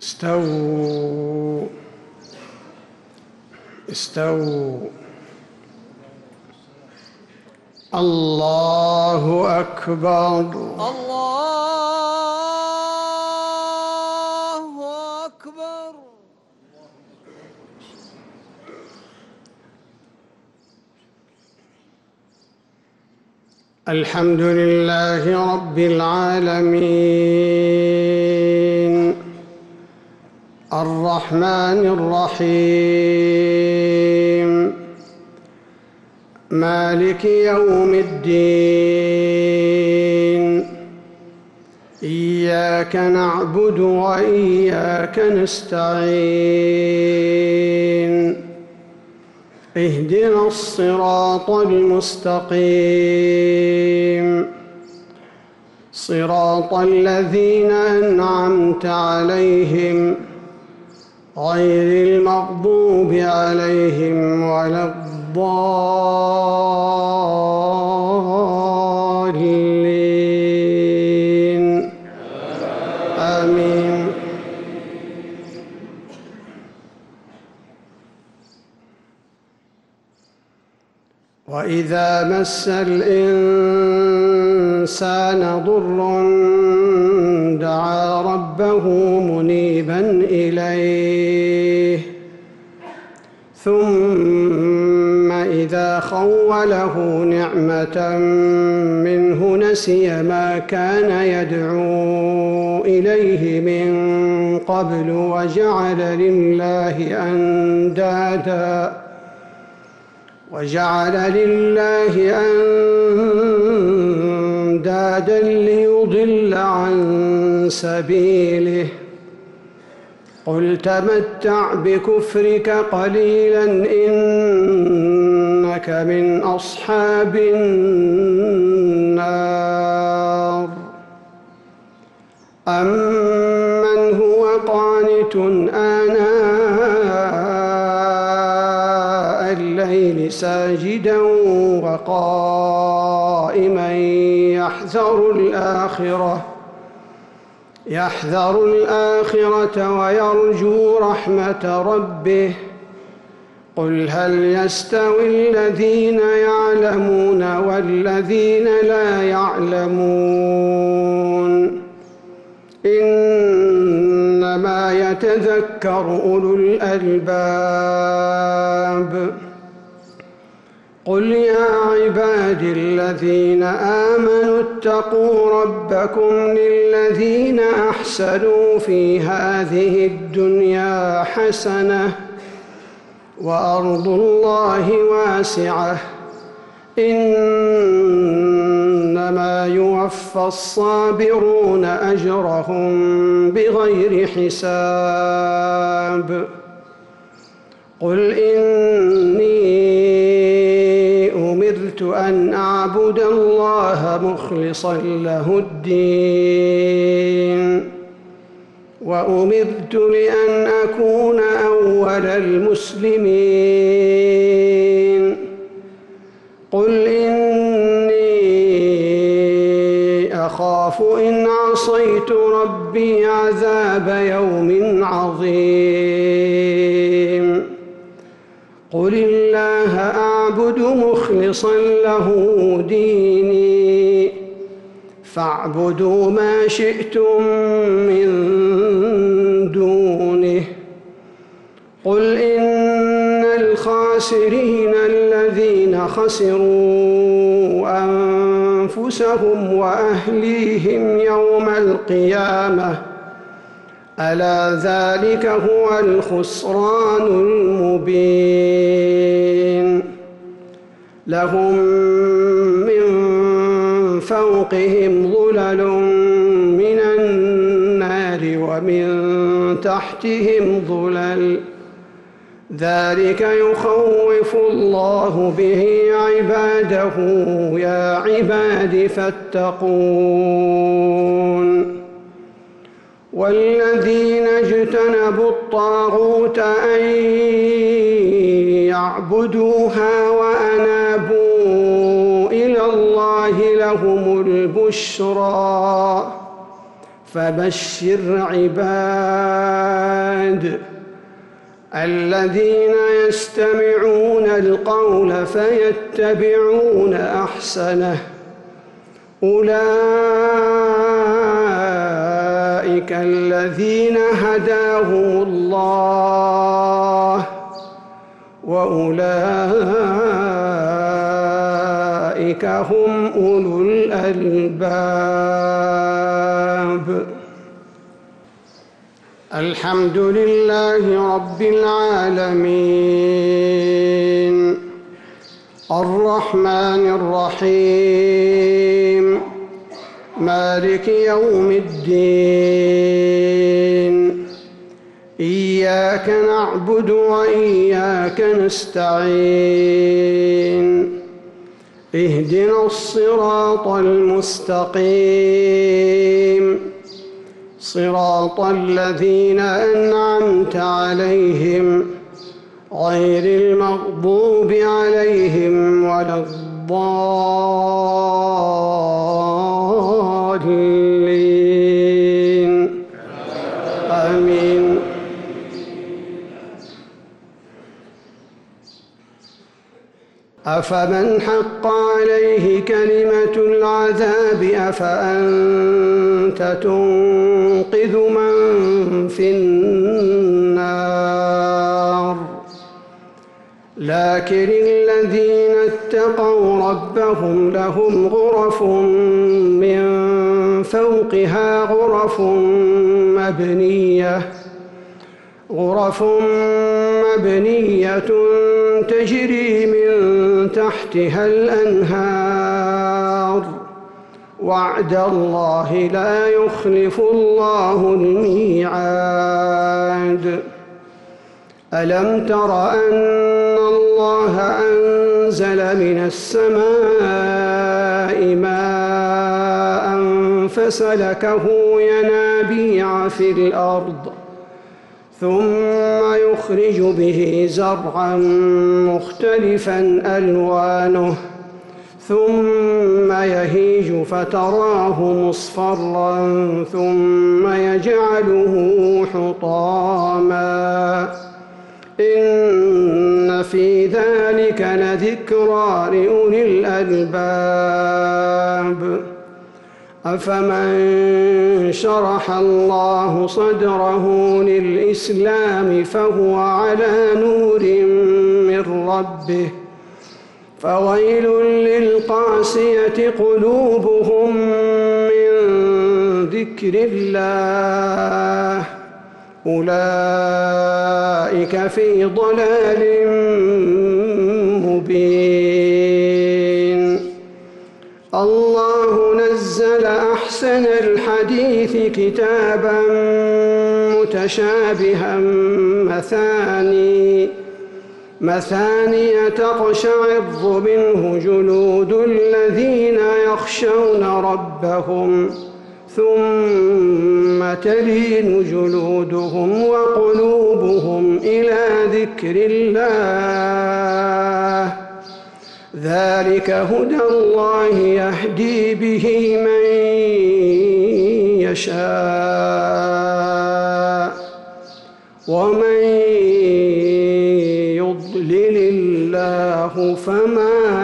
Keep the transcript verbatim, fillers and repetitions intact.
استووا استووا. الله أكبر. الله أكبر. الحمد لله رب العالمين الرحمن الرحيم مالك يوم الدين. إياك نعبد وإياك نستعين. اهدنا الصراط المستقيم صراط الذين أنعمت عليهم غير المغضوب عليهم ولا الضالين. آمين. وإذا مس الإنسان ضر دعا ربه منيبا إليه ثم إذا خوله نعمة منه نسي ما كان يدعو إليه من قبل وجعل لله أندادا وجعل لله أندادا ليضل عن سبيله. قل تمتع بكفرك قليلا إنك من أصحاب النار. أمن هو قانت آناء الليل ساجدا وقائما يحذر الآخرة يحذر الآخرة ويرجو رحمة ربه. قل هل يستوي الذين يعلمون والذين لا يعلمون إنما يتذكر أولو الألباب. قل يا عبادي الذين آمنوا اتقوا ربكم للذين أحسنوا في هذه الدنيا حسنة وأرض الله واسعة إنما يوفى الصابرون أجرهم بغير حساب. قل إني أمرت أن أعبد الله مخلصا له الدين وأمرت لأن أكون أول المسلمين. قل إني أخاف إن عصيت ربي عذاب يوم عظيم. قل الله أعبد مخلصا له ديني فاعبدوا ما شئتم من دونه. قل إن الخاسرين الذين خسروا أنفسهم وأهليهم يوم القيامة ألا ذلك هو الخسران المبين. لهم من فوقهم ظلل من النار ومن تحتهم ظلل ذلك يخوف الله به عباده يا عباد فاتقون. والذين اجتنبوا الطاغوت أن يعبدوها وأنابوا إلى الله لهم البشرى فبشر عباد الذين يستمعون القول فيتبعون أحسنه أولئك الذين هداهم الله وأولئك هم أولو الألباب. الحمد لله رب العالمين الرحمن الرحيم مالك يوم الدين إياك نعبد وإياك نستعين اهدنا الصراط المستقيم صراط الذين أنعمت عليهم غير المغضوب عليهم ولا الضالين آمين. أفمن حق عليه كلمة العذاب أفأنت تنقذ من في النار. لكن الذين اتقوا ربهم لهم غرف من فوقها غرف مبنية غرف مبنية تجري من تحتها الأنهار وعد الله لا يخلف الله الميعاد. ألم تر أن الله أنزل من السماء ماء فسلكه ينابيع في الأرض ثم يخرج به زرعا مختلفا ألوانه ثم يهيج فتراه مصفرا ثم يجعله حطاما إن في ذلك لذكرى لأولي الألباب. أفمن شرح الله صدره للإسلام فهو على نور من ربه فويل للقاسية قلوبهم من ذكر الله أولئك في ضلال مبين. الله نزل أحسن الحديث كتابا متشابها مثاني مثانية تقشعر منه جلود الذين يخشون ربهم ثم تلين جلودهم وقلوبهم إلى ذكر الله ذلك هدى الله يهدي به من يشاء ومن يضلل الله فما